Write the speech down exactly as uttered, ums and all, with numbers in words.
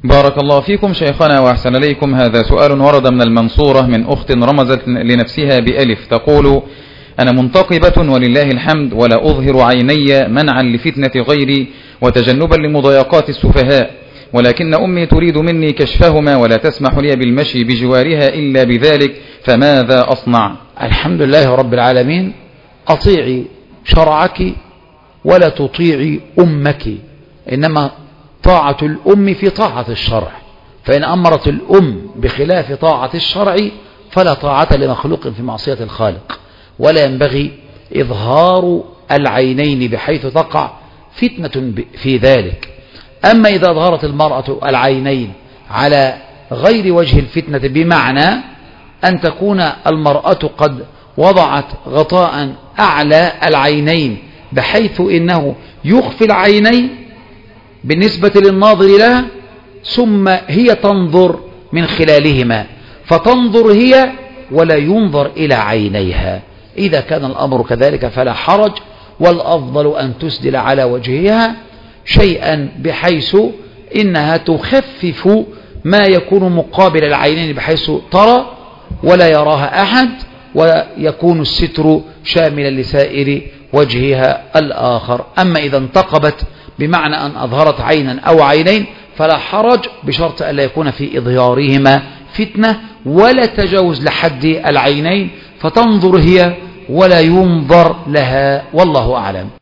بارك الله فيكم شيخنا وأحسن إليكم. هذا سؤال ورد من المنصورة من أخت رمزت لنفسها بألف، تقول: أنا منتقبة ولله الحمد، ولا أظهر عيني منعا لفتنة غيري وتجنبا لمضايقات السفهاء، ولكن أمي تريد مني كشفهما ولا تسمح لي بالمشي بجوارها إلا بذلك، فماذا أصنع؟ الحمد لله رب العالمين. أطيعي شرعك ولا تطيعي أمك، إنما طاعة الأم في طاعة الشرع، فإن أمرت الأم بخلاف طاعة الشرع فلا طاعة لمخلوق في معصية الخالق، ولا ينبغي إظهار العينين بحيث تقع فتنة في ذلك. أما إذا ظهرت المرأة العينين على غير وجه الفتنة، بمعنى أن تكون المرأة قد وضعت غطاء أعلى العينين بحيث إنه يخفي العينين بالنسبة للناظر لها، ثم هي تنظر من خلالهما، فتنظر هي ولا ينظر إلى عينيها، إذا كان الأمر كذلك فلا حرج، والأفضل أن تسدل على وجهها شيئا بحيث إنها تخفف ما يكون مقابل العينين بحيث ترى ولا يراها أحد، ويكون الستر شاملا لسائر وجهها الآخر. أما إذا انتقبت بمعنى أن أظهرت عينا أو عينين فلا حرج، بشرط أن لا يكون في إظهارهما فتنة ولا تجاوز لحد العينين، فتنظر هي ولا ينظر لها، والله أعلم.